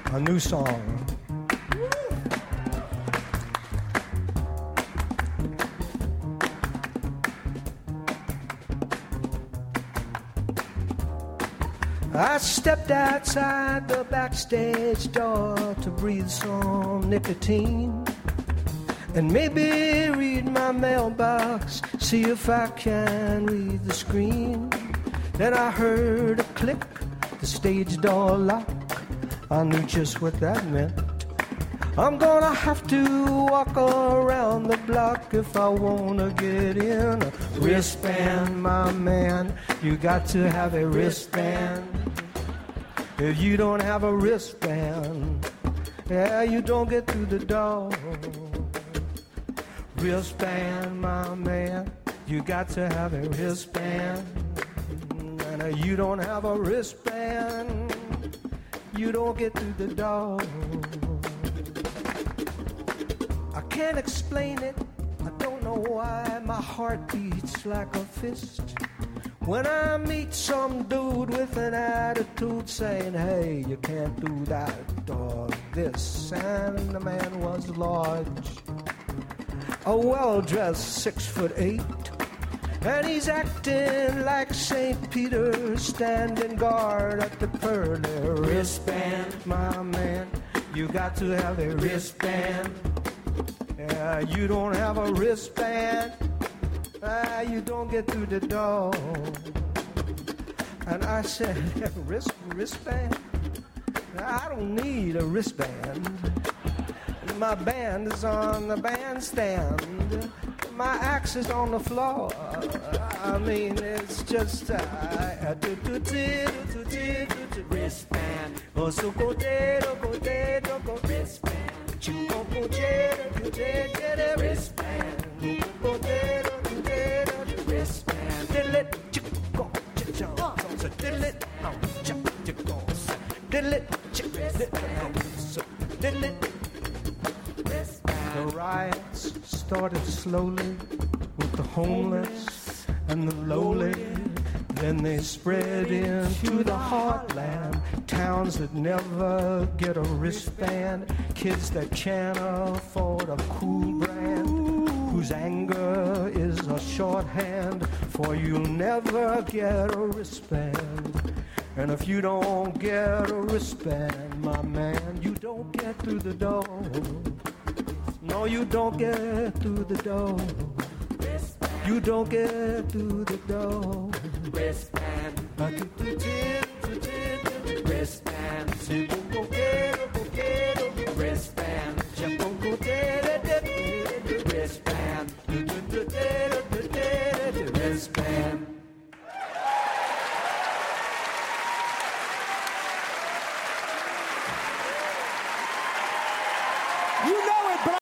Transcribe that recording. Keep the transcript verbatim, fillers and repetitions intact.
a new song. I stepped outside the backstage door to breathe some nicotine and maybe read my mailbox, see if I can read the screen. Then I heard a click, the stage door lock. I knew just what that meant. I'm gonna have to walk around the block if I wanna get in. A wristband, my man, you got to have a wristband. If you don't have a wristband, yeah, you don't get through the door. Wristband, my man, you got to have a wristband. And if you don't have a wristband, you don't get through the door. I can't explain it, I don't know why my heart beats like a fist when I meet some dude with an attitude saying, hey, you can't do that or this. And the man was large, a well-dressed six foot eight, and he's acting like Saint Peter standing guard at the pearly wristband. My man, you got to have a wristband. Yeah, you don't have a wristband, ah, you don't get through the door. And I said, wrist, wristband? I don't need a wristband. My band is on the bandstand. My axe is on the floor. I mean, it's just uh, wristband. Oh, so go dead, go dead, go wristband. You go go dead, go dead, wristband. You go dead, go dead, wristband. Diddle it, you go, you go, so diddle it, oh, you go, so diddle it, diddle it. The riots started slowly with the homeless and the lowly. Then they spread into the heartland, towns that never get a wristband, kids that can't afford a cool brand, whose anger is a shorthand for you'll never get a wristband. And if you don't get a wristband, my man, you don't get through the door. No, you don't get through the door. You don't get through the door. Wristband.